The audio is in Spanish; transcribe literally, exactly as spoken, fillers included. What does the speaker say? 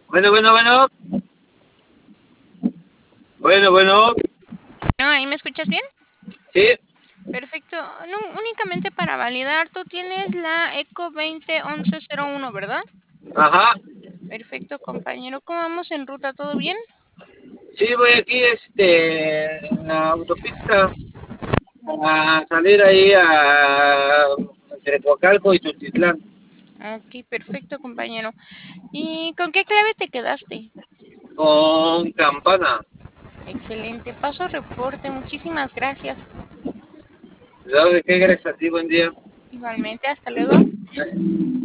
Bueno, bueno, bueno. Bueno, bueno. No, ¿ahí me escuchas bien? Sí. Perfecto. No, únicamente para validar, tú tienes la ECO veinte once cero uno, ¿verdad? Ajá. Perfecto, compañero. ¿Cómo vamos en ruta? ¿Todo bien? Sí, voy aquí este, en la autopista a salir ahí a entre Coacalco y Tultitlán. Ok, perfecto, compañero. ¿Y con qué clave te quedaste? Con Campana. Excelente. Paso reporte. Muchísimas gracias. ¿De qué? Gracias a ti, buen día. Igualmente, hasta luego.